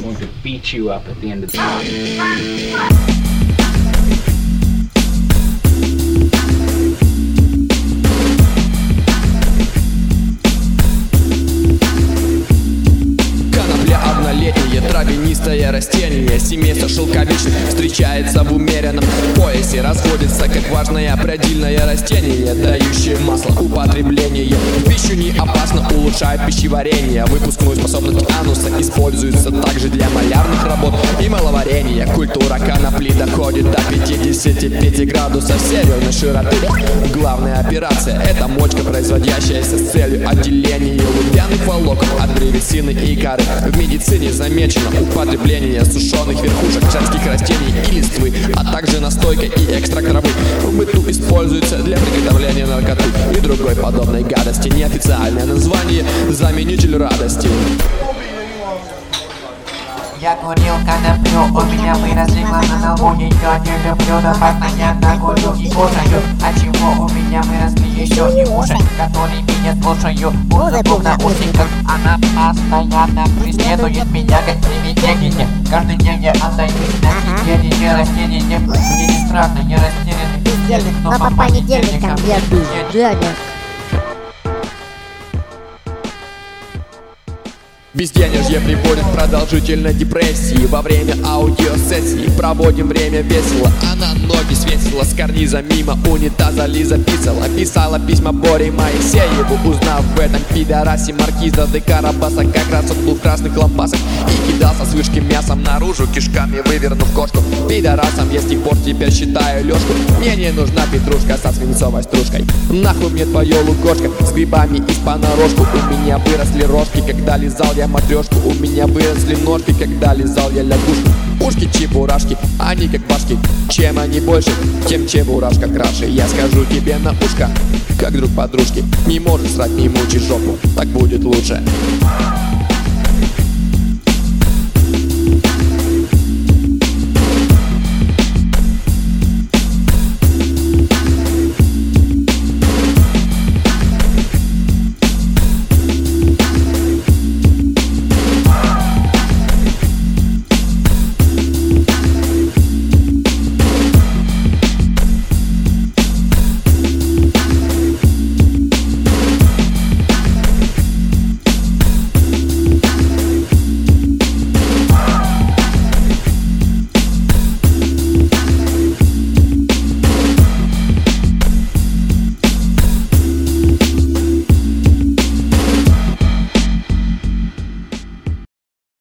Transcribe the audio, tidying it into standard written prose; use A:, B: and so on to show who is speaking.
A: going to beat you up at the end of the day.
B: Летнее травянистое растение семейства шелковичных встречается в умеренном поясе, разводится как важное прядильное растение, дающее масло употребление. В пищу не опасно, улучшает пищеварение. Выпускную способность ануса используется также для малярных работ и маловарения. Культура конопли доходит до 55 градусов северной широты. Главная операция — это мочка, производящаяся с целью отделения лубяных волокон от древесины и коры. В медицине замечено употребление сушеных верхушек женских растений и листвы, а также настойка и экстракт травы. В быту используется для приготовления наркоты и другой подобной гадости. Неофициальное название — заменитель радости.
C: Я курил коноплю, у меня выросли глаза на лбу. Ее не люблю, но постоянно курю и кушаю. Отчего у меня выросли еще и уши, которые меня слушают музыку в наушниках. Она постоянно преследует меня как привидение. Каждый день я остаюсь на сиденье растения. Мне не страшно, я растерянный бездельник, но по понедельникам я бездельник.
B: Безденежье приводит к продолжительной депрессии. Во время аудиосессии проводим время весело. Она ноги свесила с карниза мимо унитаза. Лиза писала письма Боре Моисееву, узнав в этом пидорасе маркиза де Карабаса. Как раз он был в красных лампасах и кидался с вышки мясом наружу, кишками вывернув кошку. Пидорасом я с тех пор теперь считаю Лёшку. Мне не нужна петрушка со свинцовой стружкой. Нахуй мне твое лукошко с грибами из понарошку. У меня выросли рожки, когда лизал я матрешку. У меня выросли ножки, когда лизал я лягушку. Ушки чебурашки, они как башки. Чем они больше, тем чебурашка краше. Я скажу тебе на ушко, как друг подружки: не можешь срать, не мучи жопу, так будет лучше.